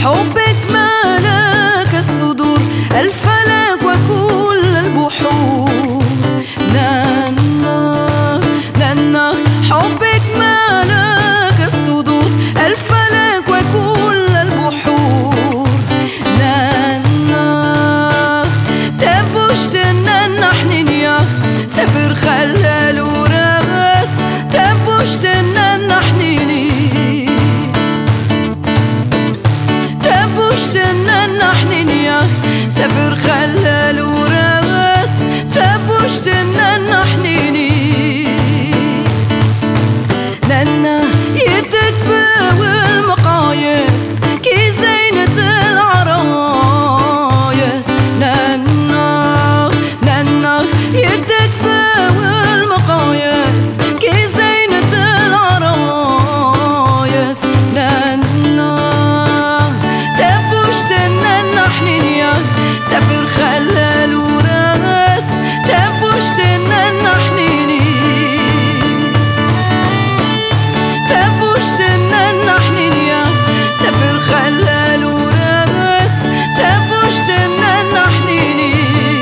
حبك ملك الصدور، الفلك وكل البحور. نانا نانا حبك ملك الصدور، الفلك وكل البحور. نانا تبوشتنا نحن يا سفر خلال وراس، تبوشتنا نحن سفر خلال وراس، تبوشتنا نحنيني. نانا يدك بالمقاييس كي زينة العرايس. نانا نانا يدك بالمقاييس كي زينة العرايس. نانا تبوشتنا نحنيني سفر خلال وراس، تبوشتنا نحنيني. تبوشتنا نحنيني سفر خلال وراس، تبوشتنا نحنيني.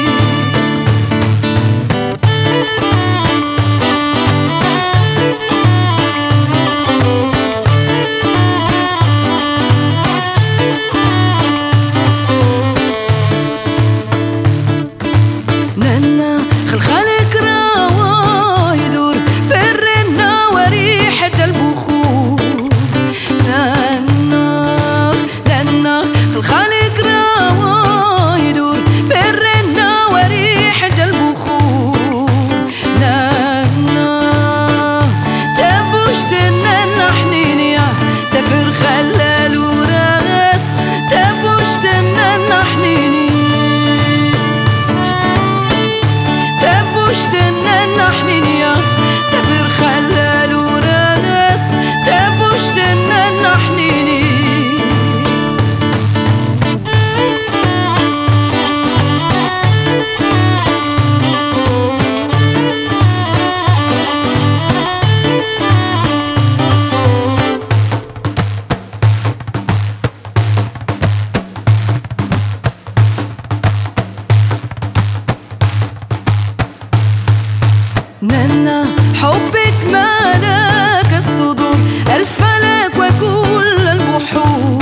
نانا خلخالك روا يدور برنا وريحة البخور. نانا نانا خلخالك روا يدور برنا وريحة البخور. نانا تبوشتنا نحنيني سفر خلال وراس، تبوشتنا نحنيني. تبوشتنا نحنيني سفر خلال وراس، تبوشتنا نحنيني. نانا حبك ملك الصدور، الفلك وكل البحور.